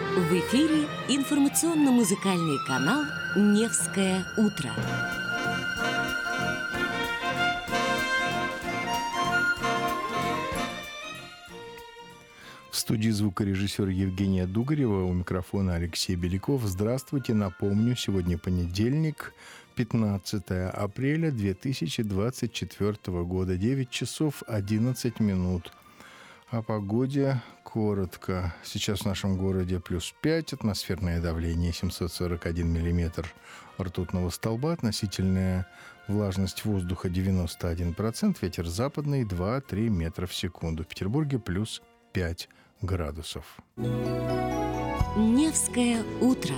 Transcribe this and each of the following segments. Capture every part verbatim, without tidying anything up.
В эфире информационно-музыкальный канал «Невское утро». В студии звукорежиссер Евгения Дугарева, у микрофона Алексей Беляков. Здравствуйте. Напомню, сегодня понедельник, пятнадцатое апреля две тысячи двадцать четвёртого года, девять часов одиннадцать минут. О погоде коротко. Сейчас в нашем городе плюс пять, атмосферное давление семьсот сорок один миллиметр ртутного столба, относительная влажность воздуха девяносто один процент, ветер западный два-три метра в секунду. В Петербурге плюс пять градусов. Невское утро.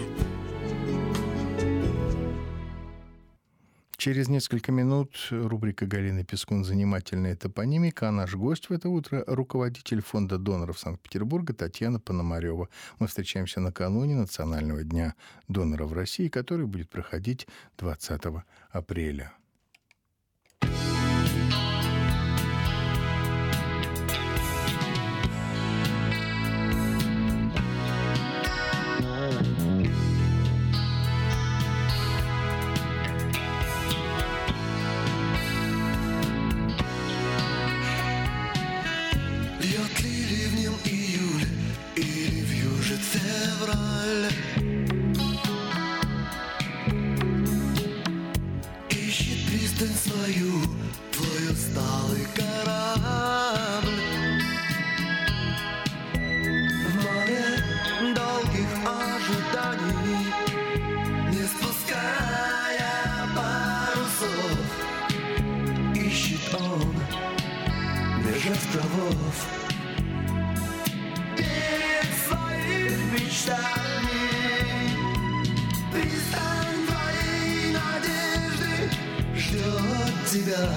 Через несколько минут рубрика Галины Пескун «Занимательная топонимика», а наш гость в это утро — руководитель фонда доноров Санкт-Петербурга Татьяна Пономарёва. Мы встречаемся накануне Национального дня донора в России, который будет проходить двадцатого апреля. Ищет пристань свою, твой усталый корабль. В море долгих ожиданий, не спуская парусов, ищет он меж островов перед своим мечтами. Пристань твоей надежды ждет тебя.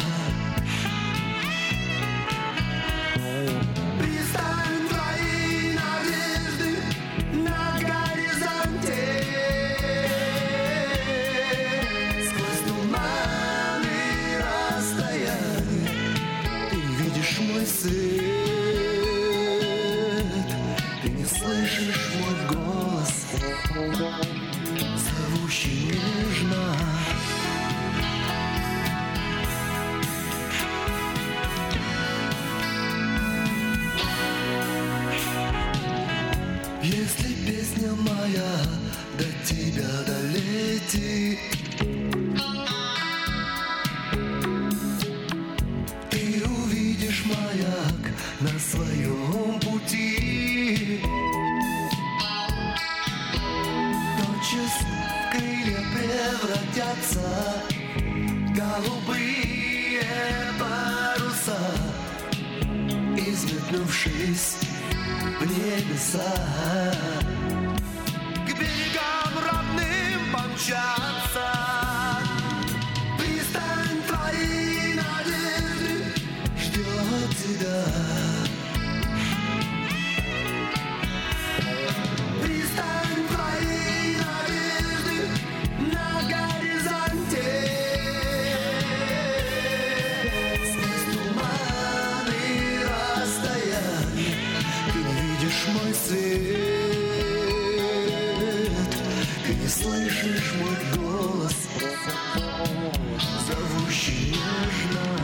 Пристань твоей надежды на горизонте. Сквозь туманы расстояния ты не видишь мой свет, ты не слышишь мой голос, зовущий нежно. Если песня моя до тебя долетит, ты увидишь маяк на своем пути. Тотчас крылья превратятся в голубые паруса, изметнувшись в небеса. К берегам родным помчаться. Пристань твоей надежды ждет тебя. Пристань твоей надежды на горизонте. Сквозь туманы расстояния ты не видишь мой свет, ты не слышишь мой голос, зовущий нежно.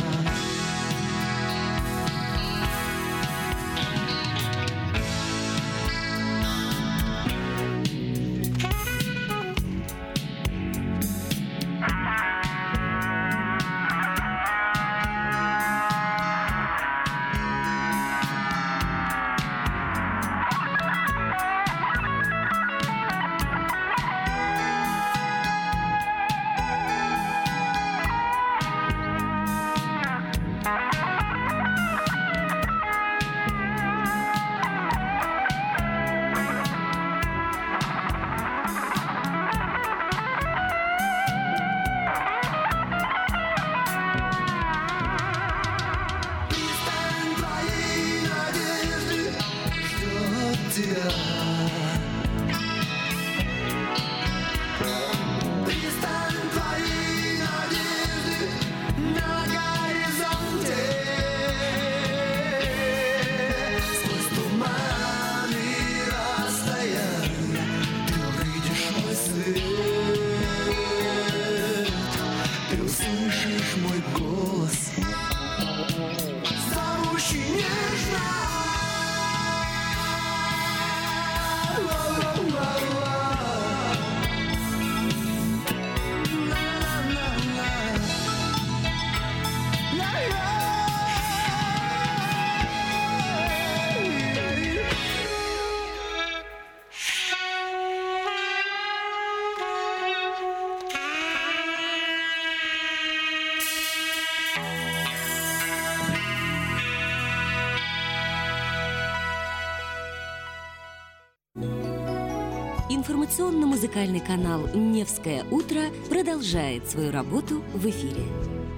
Информационно-музыкальный канал «Невское утро» продолжает свою работу в эфире.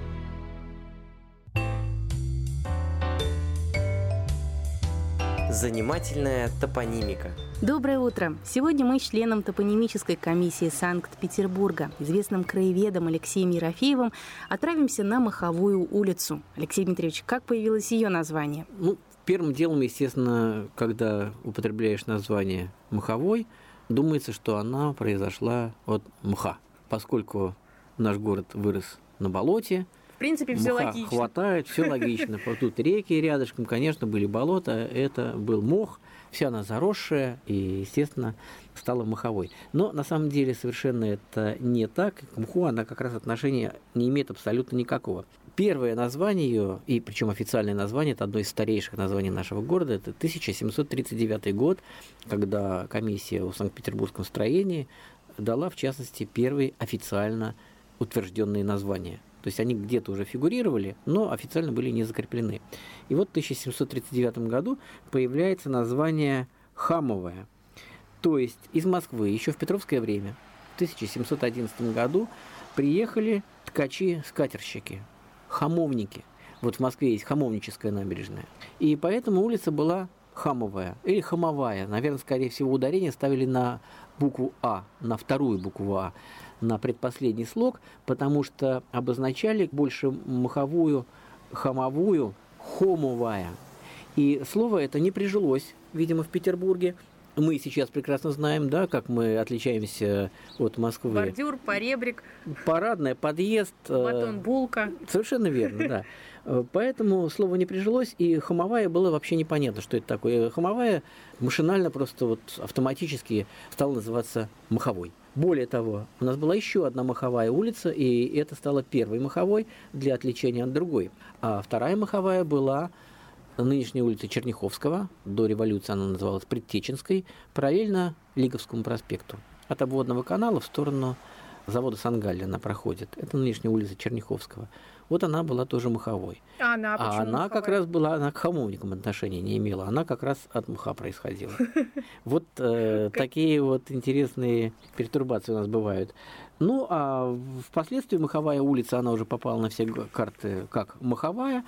Занимательная топонимика. Доброе утро! Сегодня мы с членом топонимической комиссии Санкт-Петербурга, известным краеведом Алексеем Ерофеевым, отправимся на Моховую улицу. Алексей Дмитриевич, как появилось ее название? Ну, первым делом, естественно, когда употребляешь название «Моховой», думается, что она произошла от мха, поскольку наш город вырос на болоте. В принципе, все мха логично. Хватает, все логично. Тут реки рядышком, конечно, были болота, это был мох, вся она заросшая и, естественно, стала моховой. Но на самом деле совершенно это не так. К мху она как раз отношения не имеет абсолютно никакого. Первое название ее, и причем официальное название, это одно из старейших названий нашего города, это тысяча семьсот тридцать девятый год, когда комиссия о Санкт-Петербургском строении дала, в частности, первые официально утвержденные названия. То есть они где-то уже фигурировали, но официально были не закреплены. И вот в тысяча семьсот тридцать девятом году появляется название «Хамовое». То есть из Москвы еще в Петровское время, в тысяча семьсот одиннадцатом году, приехали ткачи-скатерщики, хамовники. Вот в Москве есть Хамовническая набережная. И поэтому улица была Хамовая или Хамовая. Наверное, скорее всего, ударение ставили на букву «А», на вторую букву «А», на предпоследний слог, потому что обозначали больше моховую, хамовую, хомовая. И слово это не прижилось, видимо, в Петербурге. Мы сейчас прекрасно знаем, да, как мы отличаемся от Москвы. Бордюр, поребрик. Парадная, подъезд. Батон, булка. Совершенно верно, да. Поэтому слово не прижилось, и хамовая было вообще непонятно, что это такое. Хамовая машинально просто вот автоматически стала называться моховой. Более того, у нас была еще одна моховая улица, и это стало первой моховой для отличения от другой. А вторая моховая была нынешняя улица Черняховского, до революции она называлась Предтеченской, параллельно Лиговскому проспекту. От обводного канала в сторону завода «Сангалли» она проходит. Это нынешняя улица Черняховского. Вот она была тоже моховой. А она, а она моховая? Как раз была, она к хамовникам отношения не имела, она как раз от мха происходила. Вот такие вот интересные пертурбации у нас бывают. Ну, а впоследствии моховая улица, она уже попала на все карты как моховая,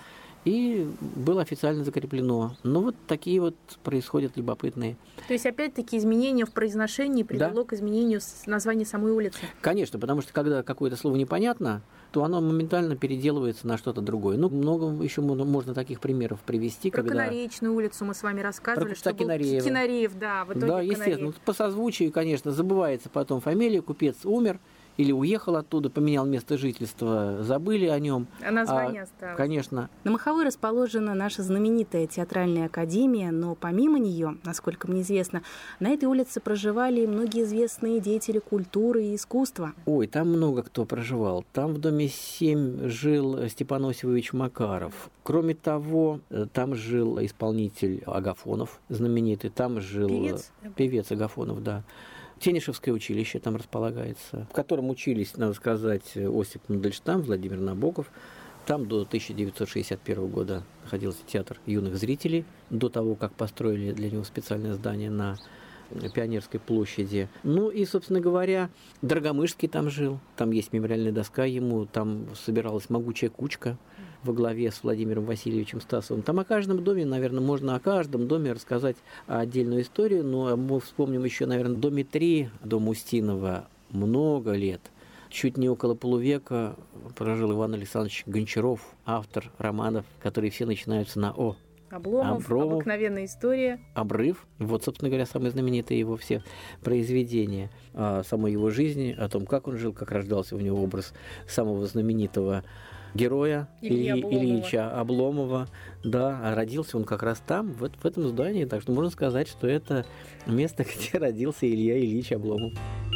и было официально закреплено. Ну, вот такие вот происходят любопытные. То есть, опять-таки, изменения в произношении привело да. к изменению названия самой улицы? Конечно, потому что когда какое-то слово непонятно, то оно моментально переделывается на что-то другое. Ну, много еще можно таких примеров привести. Про когда... Канареечную улицу мы с вами рассказывали, Про что был Кинареев, да, в итоге Да, естественно. По созвучию, конечно, забывается потом фамилия, купец умер, или уехал оттуда, поменял место жительства, забыли о нем. А название а, осталось. Конечно. На Моховой расположена наша знаменитая театральная академия, но помимо нее, насколько мне известно, на этой улице проживали многие известные деятели культуры и искусства. Ой, там много кто проживал. Там в доме семь жил Степан Осипович Макаров. Кроме того, там жил исполнитель Агафонов, знаменитый. Там жил певец, певец Агафонов, да. Тенишевское училище там располагается, в котором учились, надо сказать, Осип Мандельштам, Владимир Набоков. Там до тысяча девятьсот шестьдесят первого года находился театр юных зрителей, до того, как построили для него специальное здание на Пионерской площади. Ну и, собственно говоря, Драгомышский там жил, там есть мемориальная доска ему, там собиралась могучая кучка во главе с Владимиром Васильевичем Стасовым. Там о каждом доме, наверное, можно о каждом доме рассказать отдельную историю, но мы вспомним еще, наверное, в доме три, дом Устинова, много лет. Чуть не около полувека прожил Иван Александрович Гончаров, автор романов, которые все начинаются на «О». Обломов, Обров, обыкновенная история. Обрыв. Вот, собственно говоря, самые знаменитые его все произведения о самой его жизни, о том, как он жил, как рождался у него образ самого знаменитого героя Ильи Ильи, Обломова. Ильича Обломова. Да, а родился он как раз там, в, в этом здании. Так что можно сказать, что это место, где родился Илья Ильич Обломов.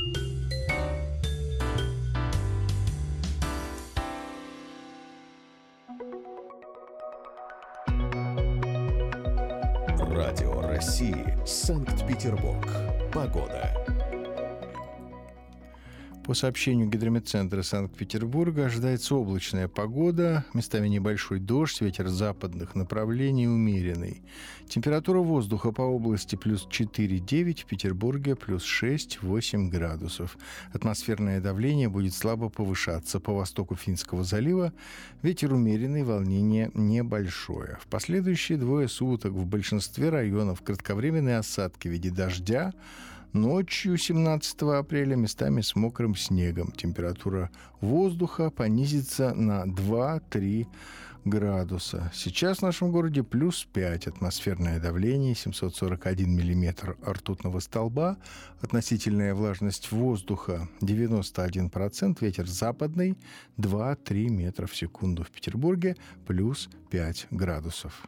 Радио России, Санкт-Петербург. Погода. По сообщению Гидрометцентра Санкт-Петербурга ожидается облачная погода, местами небольшой дождь, ветер западных направлений умеренный. Температура воздуха по области плюс четыре-девять, в Петербурге плюс шесть-восемь градусов. Атмосферное давление будет слабо повышаться. По востоку Финского залива ветер умеренный, волнение небольшое. В последующие двое суток в большинстве районов кратковременные осадки в виде дождя. Ночью семнадцатого апреля местами с мокрым снегом. Температура воздуха понизится на два-три градуса. Сейчас в нашем городе плюс пять. Атмосферное давление семьсот сорок один миллиметр ртутного столба. Относительная влажность воздуха девяносто один процент. Ветер западный два-три метра в секунду. В Петербурге плюс пять градусов.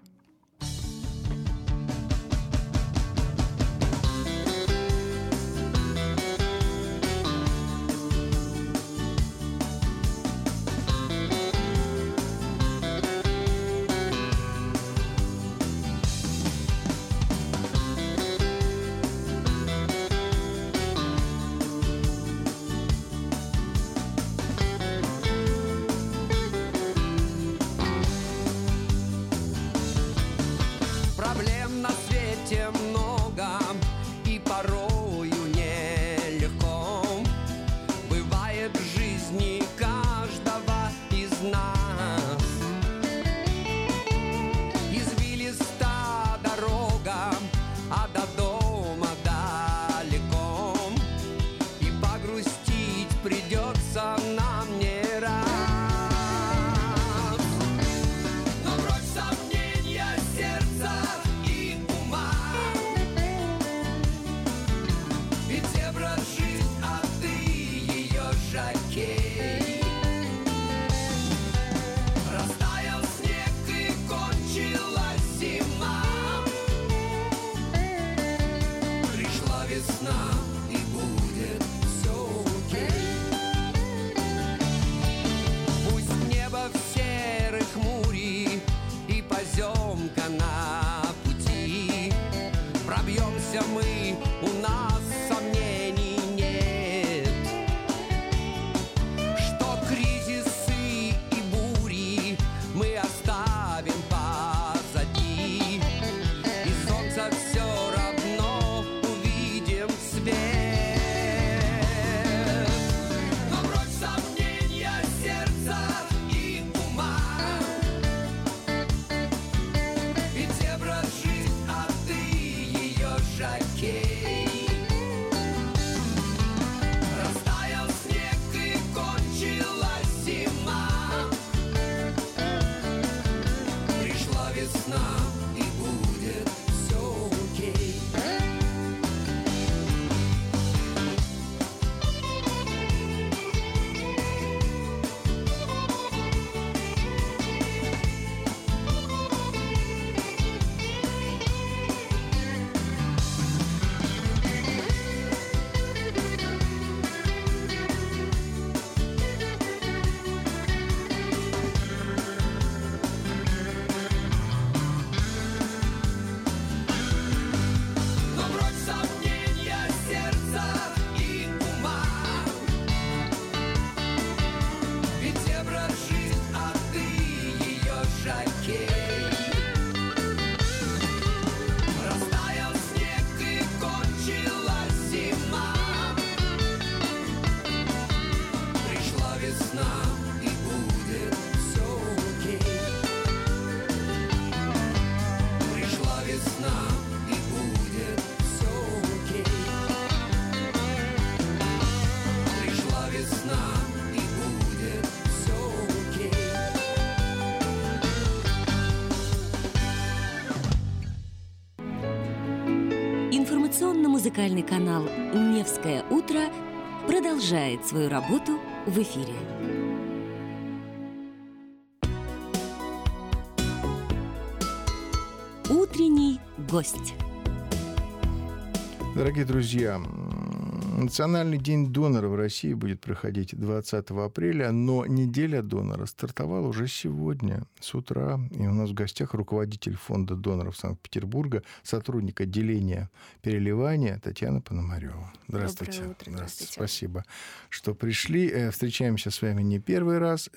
Информационно-музыкальный канал «Невское утро» продолжает свою работу в эфире. Утренний гость. Дорогие друзья, Национальный день донора в России будет проходить двадцатого апреля, но неделя донора стартовала уже сегодня с утра. И у нас в гостях руководитель фонда доноров Санкт-Петербурга, сотрудник отделения переливания Татьяна Пономарева. Здравствуйте. Доброе утро. Здравствуйте. Спасибо, что пришли. Встречаемся с вами не первый раз.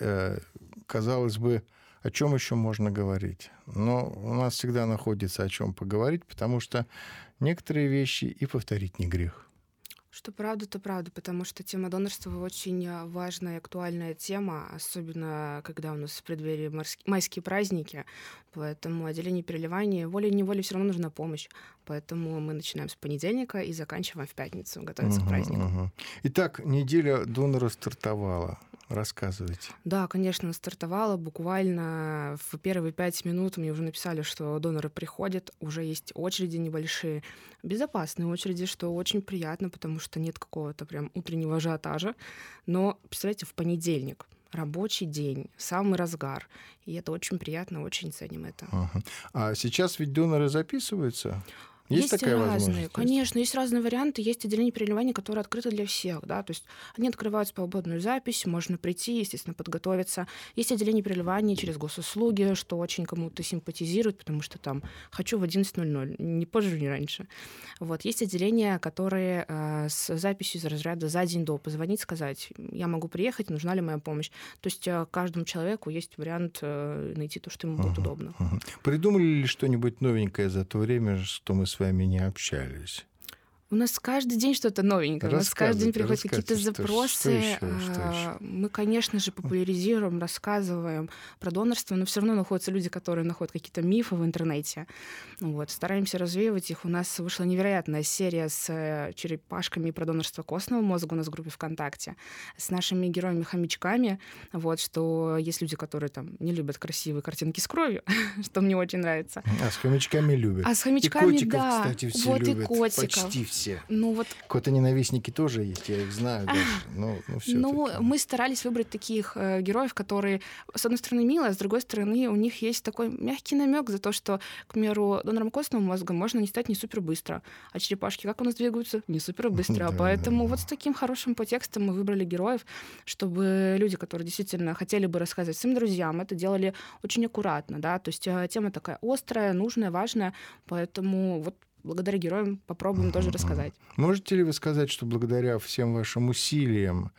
Казалось бы, о чем еще можно говорить? Но у нас всегда находится о чем поговорить, потому что некоторые вещи и повторить не грех. Что правда, то правда, потому что тема донорства очень важная и актуальная тема, особенно когда у нас в преддверии майские праздники. Поэтому отделение переливания волей-неволей все равно нужна помощь. Поэтому мы начинаем с понедельника и заканчиваем в пятницу, готовиться угу, к празднику. Угу. Итак, неделя донора стартовала. Рассказывайте. Да, конечно, стартовала. Буквально в первые пять минут мне уже написали, что доноры приходят, уже есть очереди небольшие, безопасные очереди, что очень приятно, потому что нет какого-то прям утреннего ажиотажа. Но, представляете, в понедельник, рабочий день, самый разгар. И это очень приятно, очень ценим это. Ага. А сейчас ведь доноры записываются? Есть, есть такая разные, возможность? конечно, есть разные варианты. Есть отделение переливания, которое открыто для всех, да, то есть они открывают свободную запись, можно прийти, естественно, подготовиться. Есть отделение переливания через госуслуги, что очень кому-то симпатизирует, потому что там хочу в одиннадцать ноль ноль, не позже, не раньше. Вот. Есть отделения, которые э, с записью из разряда за день до позвонить, сказать, я могу приехать, нужна ли моя помощь. То есть э, каждому человеку есть вариант э, найти то, что ему будет uh-huh, удобно. Uh-huh. Придумали ли что-нибудь новенькое за то время, что мы с вами не общались? У нас каждый день что-то новенькое. У нас каждый день приходят какие-то запросы. Что еще, что еще? Мы, конечно же, популяризируем, рассказываем про донорство, но все равно находятся люди, которые находят какие-то мифы в интернете. Вот. Стараемся развеивать их. У нас вышла невероятная серия с черепашками про донорство костного мозга у нас в группе ВКонтакте, с нашими героями-хомячками. Вот, что есть люди, которые там не любят красивые картинки с кровью, что мне очень нравится. А с хомячками любят. А с хомячками, и котиков, да. кстати, все вот любят. И котиков. Почти все. Ну, вот... Коты-ненавистники тоже есть, я их знаю даже. Но, ну, ну, мы старались выбрать таких э, героев, которые, с одной стороны, милые, а с другой стороны, у них есть такой мягкий намек за то, что, к примеру, донором костного мозга можно не стать не супер быстро, а черепашки как у нас двигаются? Не супер быстро. Поэтому вот с таким хорошим подтекстом мы выбрали героев, чтобы люди, которые действительно хотели бы рассказывать своим друзьям, это делали очень аккуратно, да, то есть тема такая острая, нужная, важная, поэтому вот благодаря героям попробуем uh-huh. тоже рассказать. Можете ли вы сказать, что благодаря всем вашим усилиям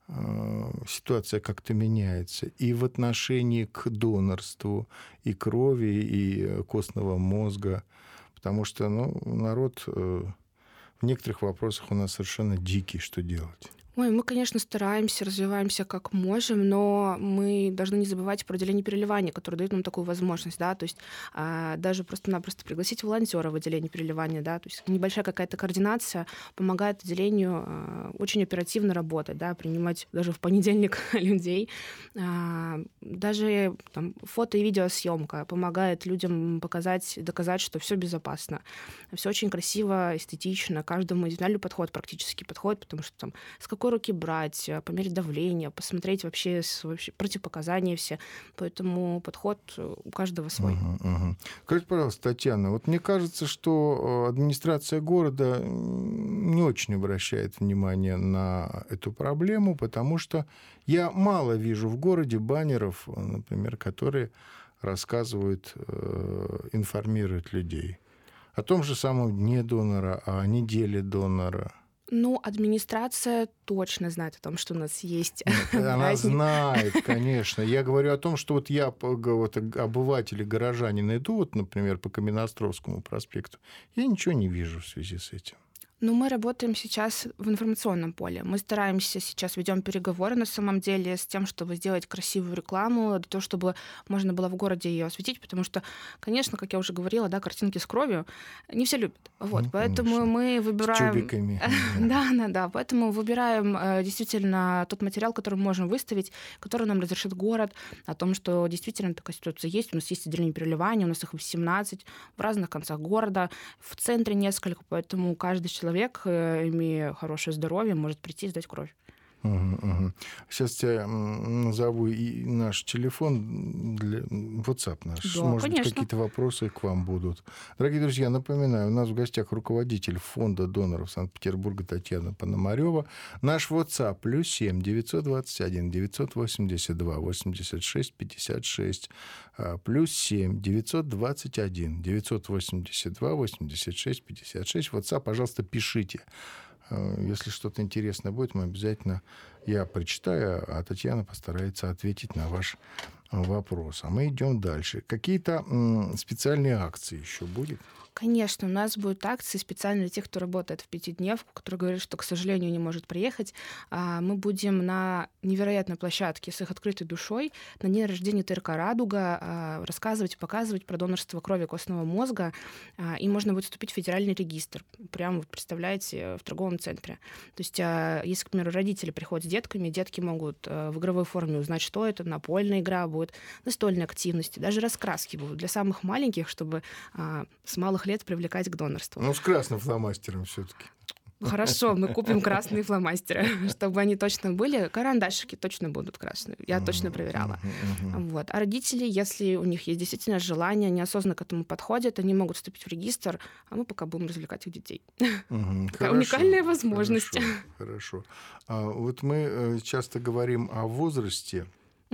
э, ситуация как-то меняется и в отношении к донорству, и крови, и костного мозга? Потому что ну, народ э, в некоторых вопросах у нас совершенно дикий, что делать? Ой, мы, конечно, стараемся, развиваемся как можем, но мы должны не забывать про отделение переливания, которое дает нам такую возможность, да, то есть а, даже просто-напросто пригласить волонтера в отделение переливания, да, то есть небольшая какая-то координация помогает отделению а, очень оперативно работать, да, принимать даже в понедельник людей. А, даже там, фото- и видеосъемка помогает людям показать, доказать, что все безопасно. Все очень красиво, эстетично, каждому индивидуальный подход практически подходит, потому что там с какой руки брать, померить давление, посмотреть вообще, вообще противопоказания все. Поэтому подход у каждого свой. Uh-huh, uh-huh. Скажите, пожалуйста, Татьяна, вот мне кажется, что администрация города не очень обращает внимание на эту проблему, потому что я мало вижу в городе баннеров, например, которые рассказывают, информируют людей о том же самом дне донора, о неделе донора. Ну, администрация точно знает о том, что у нас есть. Нет, она знает, конечно. Я говорю о том, что вот я, вот, обыватель и горожанин, иду, вот, например, по Каменноостровскому проспекту, я ничего не вижу в связи с этим. Ну, мы работаем сейчас в информационном поле. Мы стараемся, сейчас ведем переговоры на самом деле с тем, чтобы сделать красивую рекламу, для того, чтобы можно было в городе ее осветить, потому что, конечно, как я уже говорила, да, картинки с кровью не все любят. Вот, ну, поэтому конечно. Мы выбираем... С тюбиками. Да, да, да. Поэтому выбираем действительно тот материал, который мы можем выставить, который нам разрешит город, о том, что действительно такая ситуация есть. У нас есть отделение переливания, у нас их семнадцать в разных концах города, в центре несколько, поэтому каждый человек человек, имея хорошее здоровье, может прийти и сдать кровь. Угу, угу. Сейчас я назову и наш телефон, для WhatsApp наш. Да, Может конечно. быть, какие-то вопросы к вам будут. Дорогие друзья, напоминаю, у нас в гостях руководитель фонда доноров Санкт-Петербурга Татьяна Пономарёва. Наш WhatsApp плюс семь девятьсот двадцать один девятьсот восемьдесят два восемьдесят шесть пятьдесят шесть, плюс семь девятьсот двадцать один девятьсот восемьдесят два восемьдесят шесть пятьдесят шесть. WhatsApp, пожалуйста, пишите. Если что-то интересное будет, мы обязательно, я прочитаю, а Татьяна постарается ответить на ваш вопрос. А мы идем дальше. Какие-то м, специальные акции еще будет? Конечно, у нас будут акции специально для тех, кто работает в пятидневку, который говорит, что, к сожалению, не может приехать. Мы будем на невероятной площадке с их открытой душой на день рождения ТРК «Радуга» рассказывать, показывать про донорство крови костного мозга. И можно будет вступить в федеральный регистр. Прямо, вот, представляете, в торговом центре. То есть, если, к примеру, родители приходят с детками, детки могут в игровой форме узнать, что это, напольная игра будет, настольные активности, даже раскраски будут для самых маленьких, чтобы с малых лет привлекать к донорству. Ну, с красным фломастером все-таки. Хорошо, мы купим красные фломастеры, чтобы они точно были. Карандашики точно будут красные. Я точно проверяла. Вот. А родители, если у них есть действительно желание, неосознанно к этому подходят, они могут вступить в регистр, а мы пока будем развлекать их детей. Такая уникальная возможность. Хорошо. Хорошо. А вот мы часто говорим о возрасте.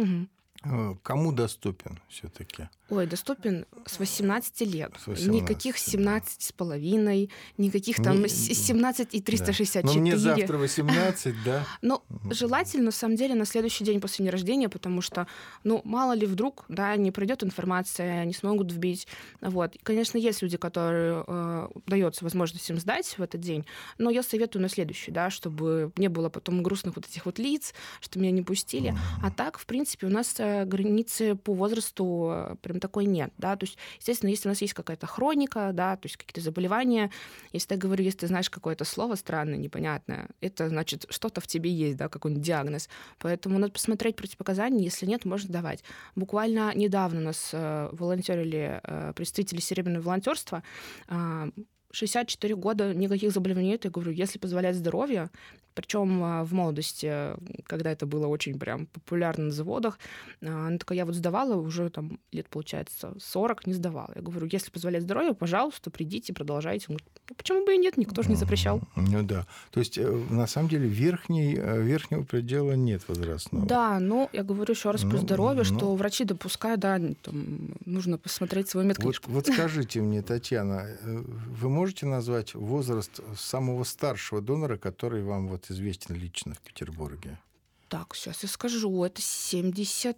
Кому доступен все-таки? Ой, доступен с восемнадцати лет. С восемнадцати, никаких семнадцать с половиной, никаких там не, семнадцать и триста шестьдесят четыре. Но мне завтра восемнадцать, да? Ну, желательно, на самом деле, на следующий день после дня рождения, потому что, ну, мало ли вдруг, да, не пройдет информация, не смогут вбить. Вот. И, конечно, есть люди, которые э, дается возможность им сдать в этот день, но я советую на следующий, да, чтобы не было потом грустных вот этих вот лиц, что меня не пустили. Mm-hmm. А так, в принципе, у нас э, границы по возрасту э, прям такой нет, да, то есть, естественно, если у нас есть какая-то хроника, да, то есть какие-то заболевания, если я говорю, если ты знаешь какое-то слово странное, непонятное, это значит, что-то в тебе есть, да, какой-нибудь диагноз, поэтому надо посмотреть противопоказания, если нет, можно давать. Буквально недавно у нас э, волонтерили э, представители серебряного волонтерства, э, шестьдесят четыре года, никаких заболеваний нет. Я говорю, если позволяет здоровье, причем в молодости, когда это было очень прям популярно на заводах, она такая, я вот сдавала уже там лет, получается, сорок, не сдавала. Я говорю, если позволяет здоровье, пожалуйста, придите, продолжайте. Он говорит, ну, почему бы и нет, никто же не запрещал. Ну да, то есть на самом деле верхней, верхнего предела нет возрастного. Да, но я говорю еще раз про ну, здоровье, ну... что врачи допускают, да, там, нужно посмотреть свою медкнижку. Вот, вот скажите мне, Татьяна, вы можете назвать возраст самого старшего донора, который вам вот известен лично в Петербурге? Так, сейчас я скажу. Это семьдесят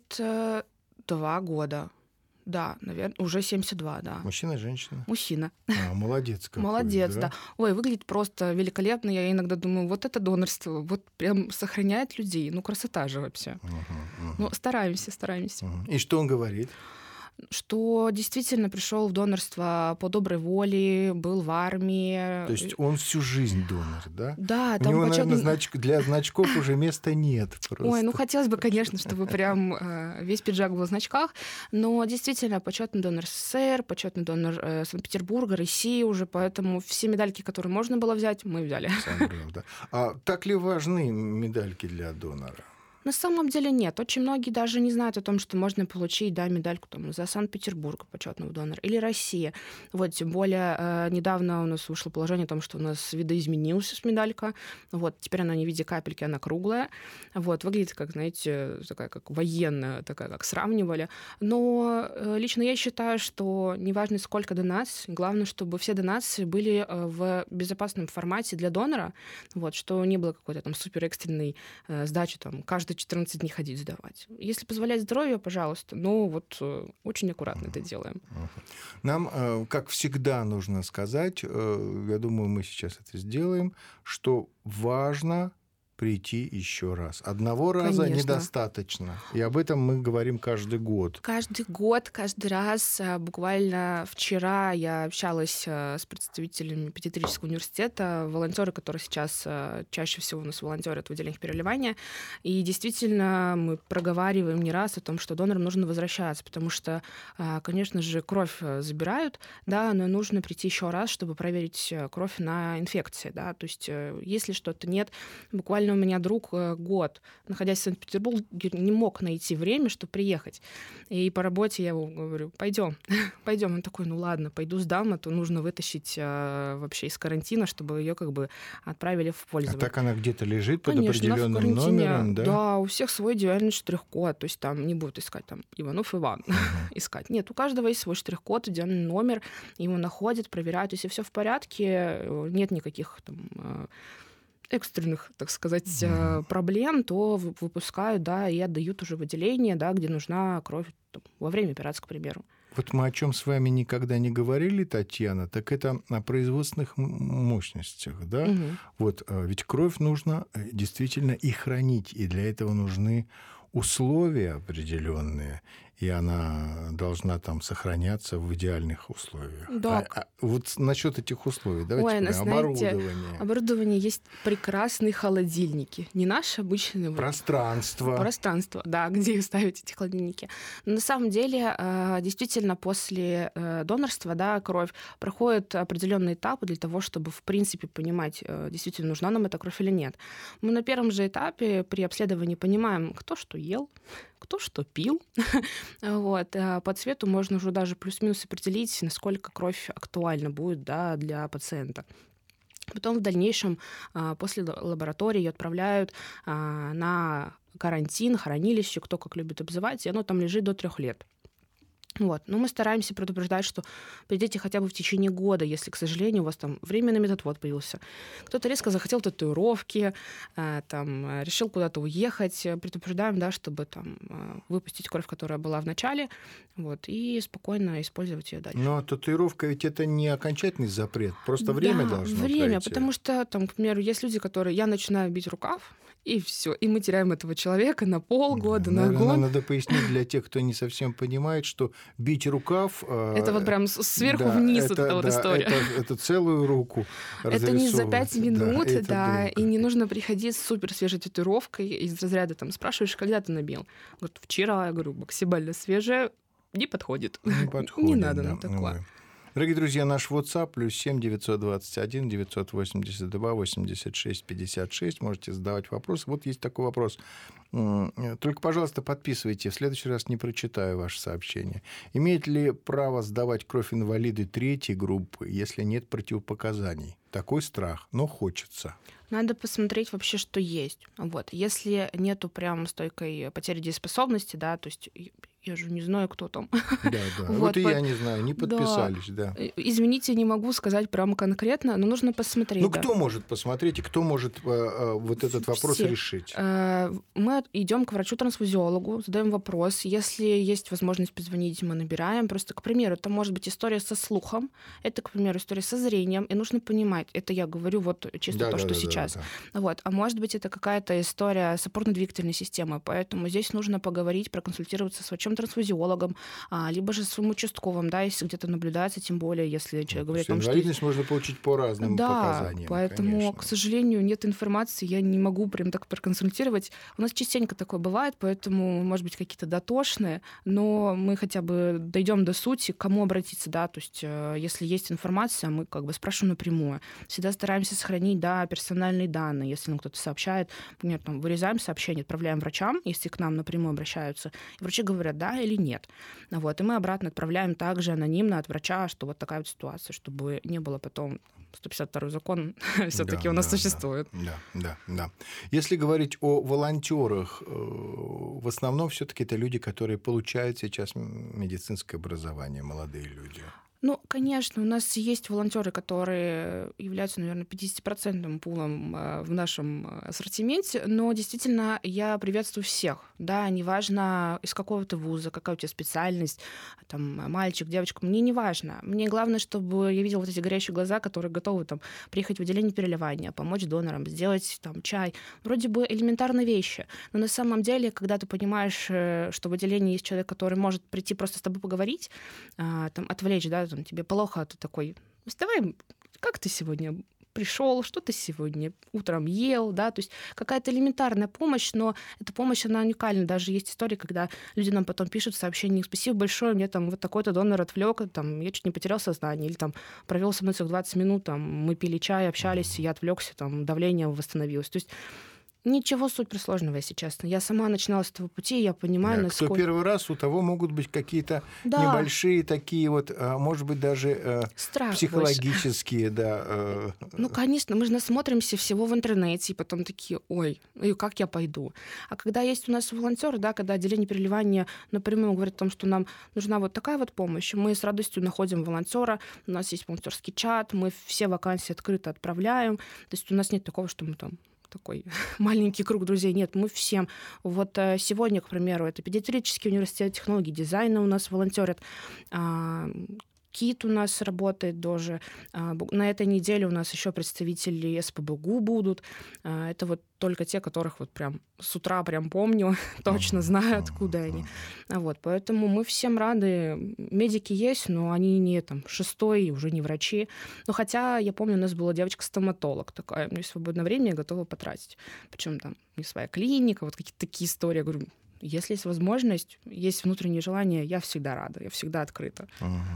два года. Да, наверное, уже семьдесят два, да. Мужчина и женщина? Мужчина. А, молодец какой. Молодец, да? да. Ой, выглядит просто великолепно. Я иногда думаю, вот это донорство, вот прям сохраняет людей. Ну, красота же вообще. Угу, угу. Ну, стараемся, стараемся. Угу. И что он говорит? Что действительно пришел в донорство по доброй воле, был в армии. То есть он всю жизнь донор, да? Да. У там него, почетный... наверное, знач... для значков уже места нет. Просто. Ой, ну хотелось бы, конечно, чтобы прям э, весь пиджак был в значках, но действительно почетный донор СССР, почетный донор э, Санкт-Петербурга, России уже, поэтому все медальки, которые можно было взять, мы взяли. Сам брал, да. А так ли важны медальки для донора? На самом деле нет. Очень многие даже не знают о том, что можно получить, да, медальку там, за Санкт-Петербург, почетного донора, или Россия. Вот, тем более, э, недавно у нас вышло положение о том, что у нас видоизменился с медалька. Вот, теперь она не в виде капельки, она круглая. Вот, выглядит, как, знаете, такая, как военная, такая, как сравнивали. Но э, лично я считаю, что неважно, сколько донаций, главное, чтобы все донации были э, в безопасном формате для донора, вот, что не было какой-то там суперэкстренной э, сдачи, там, каждый четырнадцать дней ходить сдавать. Если позволяет здоровье, пожалуйста, но вот э, очень аккуратно uh-huh. это делаем. Uh-huh. Нам, э, как всегда, нужно сказать, э, я думаю, мы сейчас это сделаем, что важно прийти еще раз. Одного раза Конечно. недостаточно. И об этом мы говорим каждый год. Каждый год, каждый раз. Буквально вчера я общалась с представителями педиатрического университета, волонтеры, которые сейчас чаще всего у нас волонтерят в отделениях переливания. И действительно мы проговариваем не раз о том, что донорам нужно возвращаться, потому что, конечно же, кровь забирают, да, но нужно прийти еще раз, чтобы проверить кровь на инфекции. Да? То есть если что-то нет, буквально у меня друг год, находясь в Санкт-Петербурге, не мог найти время, чтобы приехать. И по работе я его говорю, пойдем, пойдем. Он такой, ну ладно, пойду сдам, а то нужно вытащить а, вообще из карантина, чтобы ее как бы отправили в пользование. А так она где-то лежит под Конечно, определенным номером, да? Да, у всех свой индивидуальный штрих-код, то есть там не будут искать там Иванов Иван, uh-huh. искать. Нет, у каждого есть свой штрих-код, индивидуальный номер, его находят, проверяют. Если все в порядке, нет никаких там экстренных, так сказать, mm-hmm. проблем, то выпускают, да, и отдают уже в отделение, да, где нужна кровь там, во время операции, к примеру. Вот мы о чем с вами никогда не говорили, Татьяна, так это о производственных мощностях, да? Угу. Вот, ведь кровь нужно действительно и хранить, и для этого нужны условия определенные, и она должна там сохраняться в идеальных условиях. Да. А, а вот насчет этих условий, давайте Ой, поговорим. Оборудование. Оборудование есть прекрасные холодильники, не наши обычные. Пространство. Пространство, да, где ставить эти холодильники. Но на самом деле, действительно, после донорства, да, кровь проходит определенные этапы для того, чтобы, в принципе, понимать, действительно нужна нам эта кровь или нет. Мы на первом же этапе при обследовании понимаем, кто что ел, кто что пил. Вот. По цвету можно уже даже плюс-минус определить, насколько кровь актуальна будет, да, для пациента. Потом в дальнейшем после лаборатории ее отправляют на карантин, хранилище, кто как любит обзывать, и оно там лежит до трех лет. Вот. Но мы стараемся предупреждать, что придите хотя бы в течение года, если, к сожалению, у вас там временный медотвод появился. Кто-то резко захотел татуировки, там, решил куда-то уехать. Предупреждаем, да, чтобы там, выпустить кровь, которая была в начале, вот, и спокойно использовать ее дальше. Но татуировка ведь это не окончательный запрет, просто время да, должно время, пройти. Потому что, там, к примеру, есть люди, которые... Я начинаю бить рукав, и все, и мы теряем этого человека на полгода, да, на наверное, год. Надо пояснить для тех, кто не совсем понимает, что бить рукав... Это вот прям сверху да, вниз это, вот эта вот да, история. Это, это целую руку Это не за пять минут, да, да, и не нужно приходить с супер свежей татуировкой из разряда, там, спрашиваешь, когда ты набил? Говорит, вчера, я говорю, максимально свежая, не подходит. Не подходит, не надо да, нам такое. Ой. Дорогие друзья, наш WhatsApp плюс семь девятьсот двадцать один девятьсот восемьдесят два восемьдесят шесть пятьдесят шесть. Можете задавать вопросы. Вот есть такой вопрос. Только, пожалуйста, подписывайте. В следующий раз не прочитаю ваше сообщение. Имеет ли право сдавать кровь инвалиды третьей группы, если нет противопоказаний? Такой страх, но хочется. Надо посмотреть вообще, что есть. Вот. Если нету прям стойкой потери дееспособности, да, то есть я же не знаю, кто там. Да, да. Вот, вот и по... я не знаю, не подписались, да. да. Извините, не могу сказать прямо конкретно, но нужно посмотреть. Ну, да. кто может посмотреть и кто может э, э, вот этот вопрос Все. решить? Мы идем к врачу-трансфузиологу, задаем вопрос. Если есть возможность позвонить, мы набираем. Просто, к примеру, это может быть история со слухом, это, к примеру, история со зрением, и нужно понимать, это я говорю вот чисто да, то, да, что да, сейчас. Да, да. Вот. А может быть, это какая-то история с опорно-двигательной системой, поэтому здесь нужно поговорить, проконсультироваться с врачом-трансфузиологом, а, либо же с своим участковым, да, если где-то наблюдается, тем более, если человек ну, говорит о том, что... Инвалидность можно получить по разным да, показаниям, поэтому, конечно. к сожалению, нет информации, я не могу прям так проконсультировать. У нас частенько такое бывает, поэтому, может быть, какие-то дотошные, но мы хотя бы дойдем до сути, к кому обратиться, да, то есть если есть информация, мы как бы спрашиваем напрямую. Всегда стараемся сохранить, да, персональные данные. Если нам кто-то сообщает, например, там, вырезаем сообщение, отправляем врачам, если к нам напрямую обращаются, и врачи говорят да или нет. Вот, и мы обратно отправляем также анонимно от врача, что вот такая вот ситуация, чтобы не было потом сто пятьдесят второй закон все-таки да, у нас да, существует. Да, да, да. Если говорить о волонтерах, в основном все-таки это люди, которые получают сейчас медицинское образование, молодые люди. Ну, конечно, у нас есть волонтеры, которые являются, наверное, пятидесятипроцентным пулом в нашем ассортименте, но действительно я приветствую всех. Да, неважно, из какого ты вуза, какая у тебя специальность, там, мальчик, девочка, мне не важно. Мне главное, чтобы я видела вот эти горящие глаза, которые готовы там, приехать в отделение переливания, помочь донорам, сделать там, чай. Вроде бы элементарные вещи, но на самом деле, когда ты понимаешь, что в отделении есть человек, который может прийти просто с тобой поговорить, там, отвлечь, да, там, тебе плохо, а ты такой, вставай, как ты сегодня пришел, что ты сегодня утром ел, да, то есть какая-то элементарная помощь, но эта помощь, она уникальна. Даже есть истории, когда люди нам потом пишут в сообщениях: спасибо большое, мне там вот такой-то донор отвлек, там, я чуть не потерял сознание, или там провел со мной целых двадцать минут, там, мы пили чай, общались, я отвлекся, там, давление восстановилось. То есть Ничего суперсложного, если честно. Я сама начинала с этого пути, я понимаю, Да, насколько... кто первый раз, у того могут быть какие-то Да. небольшие такие вот, а, может быть, даже э, Страх психологические, да. э, Ну, конечно, мы же насмотримся всего в интернете, и потом такие, ой, и как я пойду? А когда есть у нас волонтеры, да, когда отделение переливания напрямую говорит о том, что нам нужна вот такая вот помощь, мы с радостью находим волонтера, у нас есть волонтерский чат, мы все вакансии открыто отправляем, то есть у нас нет такого, что мы там такой маленький круг друзей. Нет, мы всем. Вот сегодня, к примеру, это педиатрический университет технологий дизайна у нас волонтерят. КИТ у нас работает тоже. На этой неделе у нас еще представители СПбГУ будут. Это вот только те, которых вот прям с утра прям помню, точно знаю, откуда они. Вот, поэтому мы всем рады. Медики есть, но они не там шестой, уже не врачи. Но хотя, я помню, у нас была девочка-стоматолог такая, у меня свободное время, я готова потратить. Причем там не своя клиника, вот какие-то такие истории. Я говорю, если есть возможность, есть внутреннее желание, я всегда рада, я всегда открыта.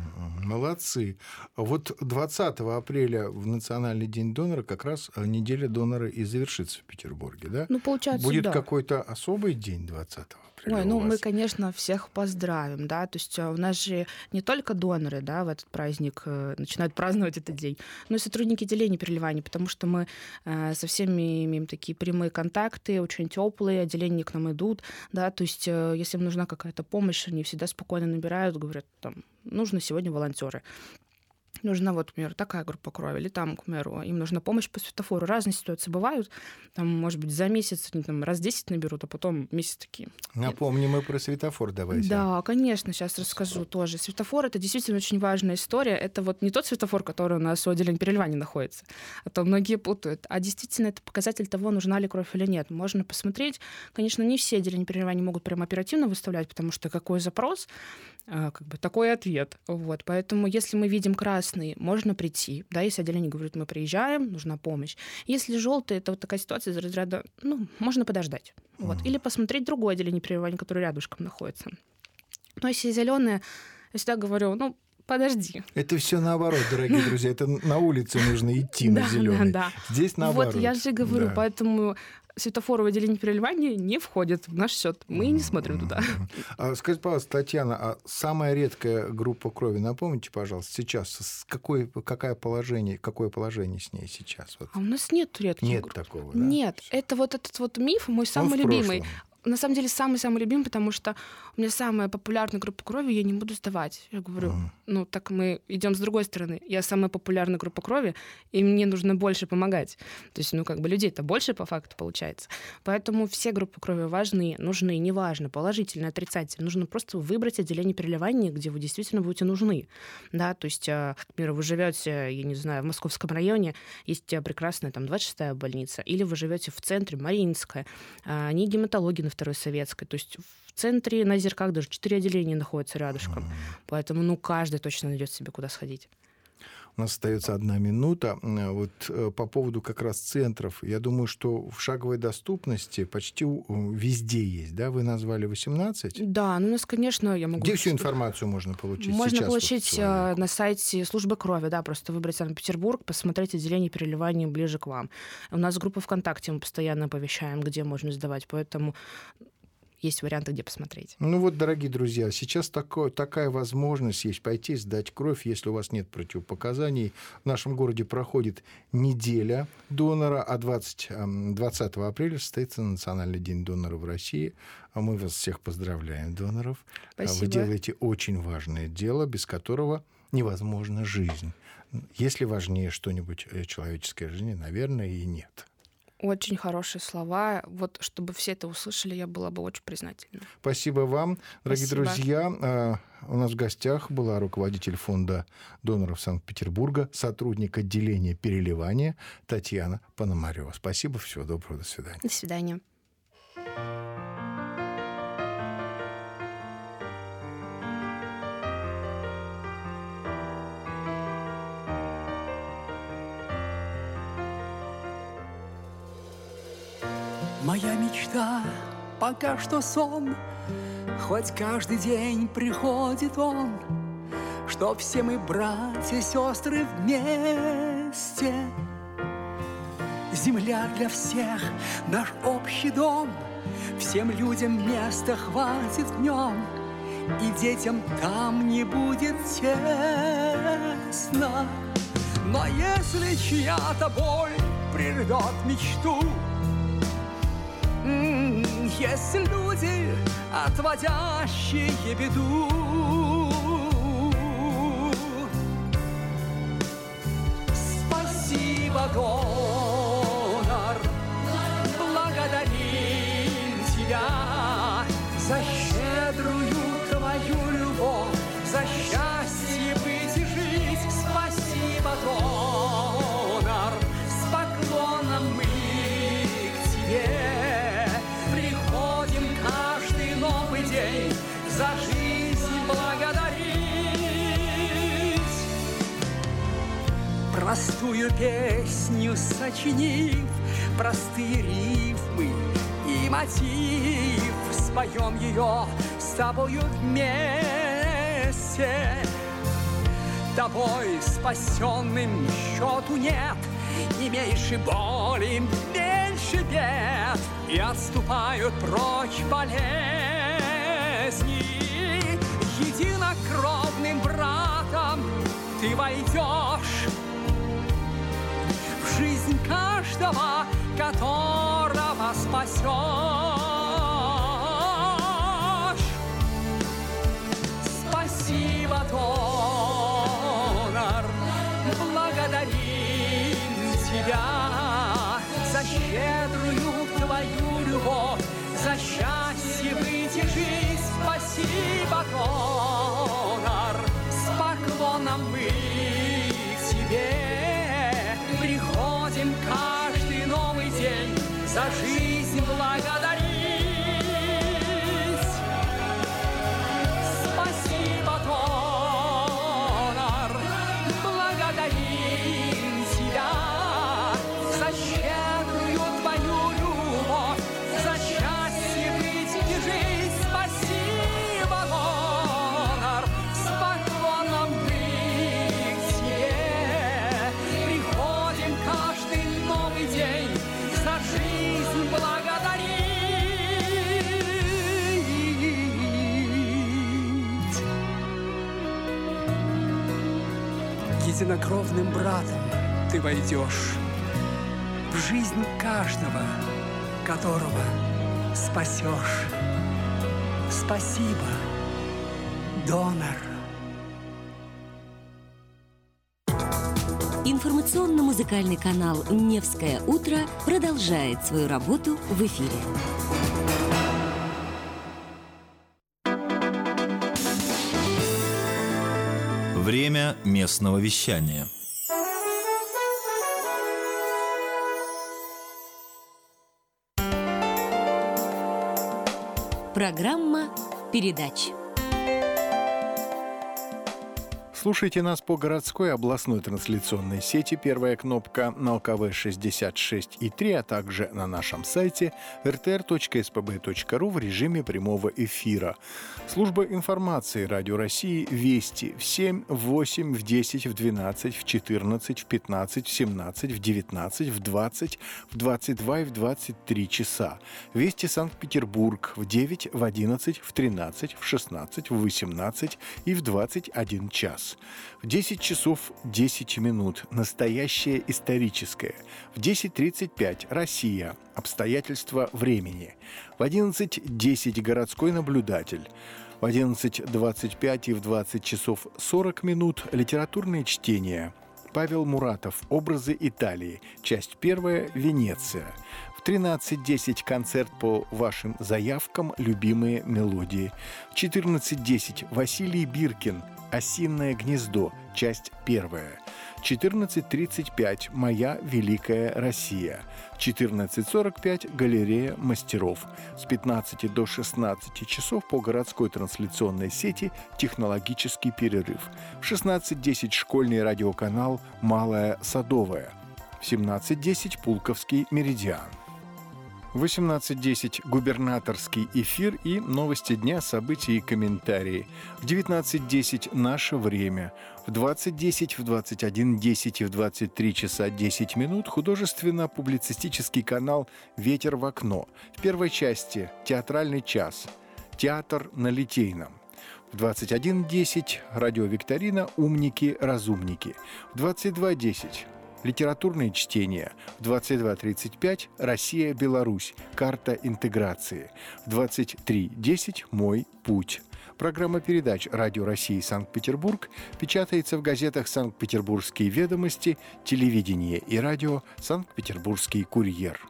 Молодцы. Вот двадцатого апреля в Национальный день донора как раз неделя донора и завершится в Петербурге, да? Ну, получается, Будет да. какой-то особый день двадцатого апреля? Ой, ну у вас? мы, конечно, всех поздравим, да, то есть у нас же не только доноры, да, в этот праздник э, начинают праздновать этот день, но и сотрудники отделения переливания, потому что мы э, со всеми имеем такие прямые контакты, очень теплые, отделения к нам идут, да, то есть э, если им нужна какая-то помощь, они всегда спокойно набирают, говорят, там, нужно сегодня волонтеры. Нужна, вот, к примеру, такая группа крови, или там, к примеру, им нужна помощь по светофору. Разные ситуации бывают. Там, может быть, за месяц они там раз десять наберут, а потом месяц такие. Напомним мы про светофор, давайте. Да, конечно, сейчас расскажу тоже. Светофор — это действительно очень важная история. Это вот не тот светофор, который у нас у отделения переливания находится, а то многие путают. А действительно это показатель того, нужна ли кровь или нет. Можно посмотреть. Конечно, не все отделения переливания могут прям оперативно выставлять, потому что какой запрос, как бы такой ответ. Вот. Поэтому если мы видим красный, можно прийти. Да, если отделение говорит, мы приезжаем, нужна помощь. Если желтый, это вот такая ситуация из разряда, ну, можно подождать. Вот. Или посмотреть другое отделение переливания, которое рядышком находится. Но если зеленое, я всегда говорю, ну, подожди. Это все наоборот, дорогие друзья. Это на улице нужно идти на зеленый. Да, да. Здесь наоборот. Вот я же говорю, поэтому светофоры в отделение переливания не входят в наш счет. Мы не смотрим туда. А скажите, пожалуйста, Татьяна, а самая редкая группа крови, напомните, пожалуйста, сейчас какое, какое положение, какое положение с ней сейчас? Вот. А у нас нет редких Нет групп. такого, да? Нет, это вот этот вот миф мой самый Он в любимый. прошлом. На самом деле самый-самый любимый, потому что у меня самая популярная группа крови, я не буду сдавать. Я говорю, uh-huh. ну так мы идем с другой стороны. Я самая популярная группа крови, и мне нужно больше помогать. То есть, ну как бы людей-то больше по факту получается. Поэтому все группы крови важны, нужны, неважно, положительно, отрицательно. Нужно просто выбрать отделение переливания, где вы действительно будете нужны. Да, то есть, к примеру, вы живете, я не знаю, в Московском районе, есть прекрасная там двадцать шестая больница, или вы живете в центре, Мариинская, не гематология на Второй Советской. То есть в центре, на Озерках даже четыре отделения находятся рядышком. Mm. Поэтому, ну, каждый точно найдет себе, куда сходить. У нас остается одна минута. Вот по поводу как раз центров. Я думаю, что в шаговой доступности почти везде есть. Да? Вы назвали восемнадцать? Да, ну у нас, конечно, я могу... Где всю информацию можно получить? Можно сейчас получить вот на сайте службы крови, да, просто выбрать Санкт-Петербург, посмотреть отделение переливания ближе к вам. У нас группа ВКонтакте, мы постоянно оповещаем, где можно сдавать, поэтому... Есть варианты, где посмотреть. Ну вот, дорогие друзья, сейчас такое, такая возможность есть пойти сдать кровь, если у вас нет противопоказаний. В нашем городе проходит неделя донора, а двадцатого апреля состоится Национальный день донора в России. А мы вас всех поздравляем, доноров. Спасибо. Вы делаете очень важное дело, без которого невозможна жизнь. Если важнее что-нибудь человеческой жизни, наверное, и нет. Очень хорошие слова. Вот чтобы все это услышали, я была бы очень признательна. Спасибо вам, дорогие Спасибо. друзья. У нас в гостях была руководитель фонда доноров Санкт-Петербурга, сотрудник отделения переливания Татьяна Пономарева. Спасибо, всего доброго, до свидания. До свидания. Моя мечта пока что сон, хоть каждый день приходит он, что все мы братья, сестры вместе. земля для всех, наш общий дом. Всем людям места хватит в нем, и детям там не будет тесно. Но если чья-то боль прервет мечту, есть люди, отводящие беду. Спасибо, донор, благодарим тебя за щедрую твою любовь, за счастье быть и жить. Спасибо, донор, с поклоном мы к тебе приходим каждый новый день за жизнь благодарить. Простую песню сочинив, простые рифмы и мотив, споем ее с тобою вместе. Тобой спасенным счету нет, и меньше боли, меньше бед, и отступают прочь болезни. Единокровным братом ты войдешь в жизнь каждого, которого спасешь. Спасибо, донор, благодарим тебя за щедрую твою любовь, за счастье быть и жить. Спасибо, донор, с поклоном мы к тебе приходим каждый новый день за жизнь благодарить. Спасибо, донор, благодарим тебя за щедрую твою любовь, за счастье быть и жить. Спасибо, донор, с поклоном мы к тебе приходим каждый новый день за жизнь благодарить. Единокровным братом ты войдешь в жизнь каждого, которого спасешь. Спасибо, донор. Информационно-музыкальный канал «Невское утро» продолжает свою работу в эфире. Время местного вещания. Программа передач. Слушайте нас по городской областной трансляционной сети. Первая кнопка на эл ка вэ шестьдесят шесть и три, а также на нашем сайте эр тэ эр точка эс пэ бэ точка ру в режиме прямого эфира. Служба информации Радио России «Вести» в семь, в восемь, в десять, в двенадцать, в четырнадцать, в пятнадцать, в семнадцать, в девятнадцать, в двадцать, в двадцать два и в двадцать три часа. «Вести Санкт-Петербург» в девять, в одиннадцать, в тринадцать, в шестнадцать, в восемнадцать и в двадцать один час. В десять часов десять минут «Настоящее историческое». В десять тридцать пять «Россия. Обстоятельства времени». В одиннадцать десять «Городской наблюдатель». В одиннадцать двадцать пять и в двадцать часов сорок минут «Литературные чтения». Павел Муратов «Образы Италии». Часть первая «Венеция». В тринадцать десять концерт по вашим заявкам «Любимые мелодии». В четырнадцать десять Василий Биркин «Осиное гнездо», часть первая. четырнадцать тридцать пять «Моя великая Россия». четырнадцать сорок пять «Галерея мастеров». С пятнадцати до шестнадцати часов по городской трансляционной сети «Технологический перерыв». В шестнадцать десять школьный радиоканал «Малая Садовая». В семнадцать десять «Пулковский меридиан». В восемнадцать десять губернаторский эфир и новости дня, события и комментарии. В девятнадцать десять наше время. В двадцать десять, в двадцать один десять и в двадцать три часа десять минут художественно-публицистический канал «Ветер в окно». В первой части театральный час. Театр на Литейном. В двадцать один десять радиовикторина «Умники-разумники». В двадцать два десять литературные чтения. В двадцать два тридцать пять «Россия-Беларусь. Карта интеграции». В двадцать три десять «Мой путь». Программа передач «Радио России Санкт-Петербург» печатается в газетах «Санкт-Петербургские ведомости», «Телевидение» и радио «Санкт-Петербургский курьер».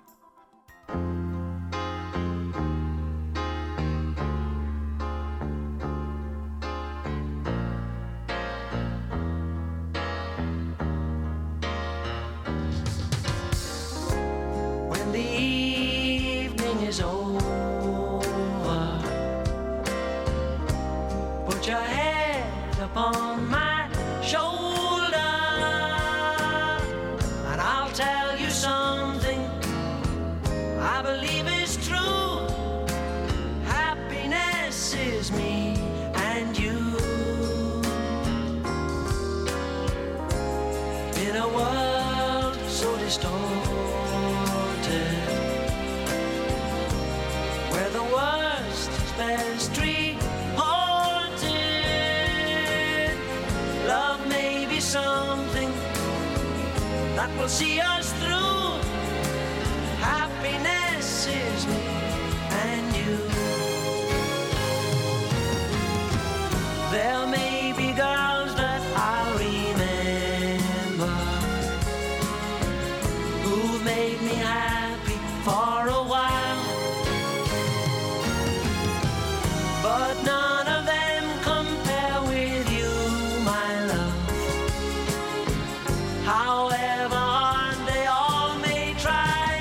Your head upon my shoulder, and I'll tell you something I believe is true. Happiness is me and you. In a world so distorted, where the worst is best treated, something that will see us through. Happiness is me and you. There may be girls that I'll remember who've made me happy for a while, but none of them compare with you, my love. However hard they all may try,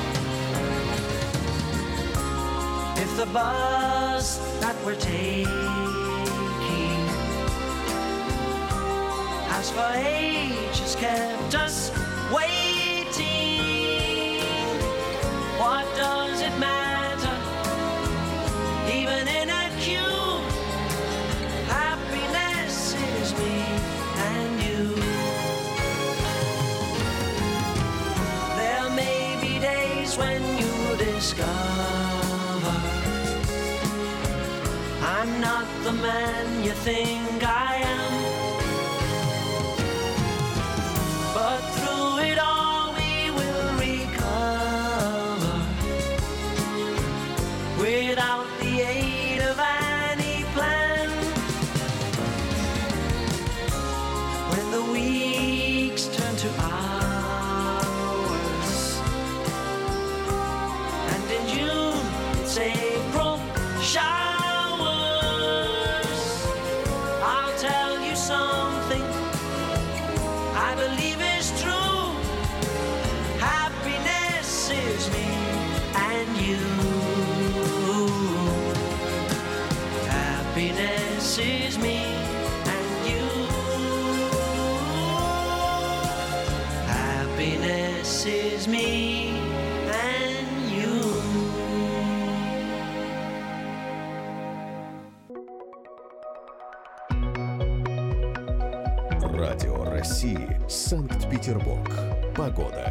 if the bus that we're taking has for ages kept us waiting, what does it matter, even in a queue? Happiness is me and you. When you discover I'm not the man you think I am, but through it all we will recover without the aid of any plan. When the weeks turn to hours, April showers, I'll tell you something I believe is true. Happiness is me and you. Happiness is me and you. Happiness is me and you. Радио России Санкт-Петербург. Погода.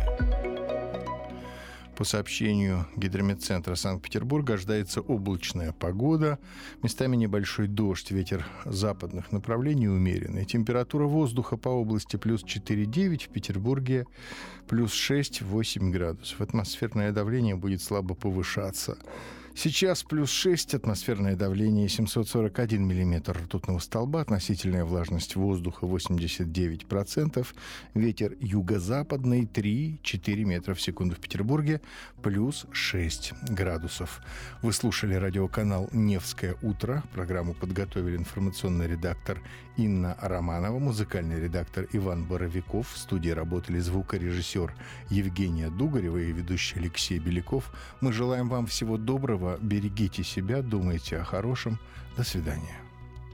По сообщению Гидрометцентра Санкт-Петербурга ожидается облачная погода, местами небольшой дождь, ветер западных направлений умеренный. Температура воздуха по области плюс четыре девять, в Петербурге плюс шесть восемь градусов. Атмосферное давление будет слабо повышаться. Сейчас плюс шесть, атмосферное давление семьсот сорок один миллиметр ртутного столба, относительная влажность воздуха восемьдесят девять процентов, ветер юго-западный три-четыре метра в секунду в Петербурге, плюс шесть градусов. Вы слушали радиоканал «Невское утро». Программу подготовили информационный редактор Инна Романова, музыкальный редактор Иван Боровиков. В студии работали звукорежиссер Евгения Дугарева и ведущий Алексей Беляков. Мы желаем вам всего доброго. Берегите себя, думайте о хорошем. До свидания.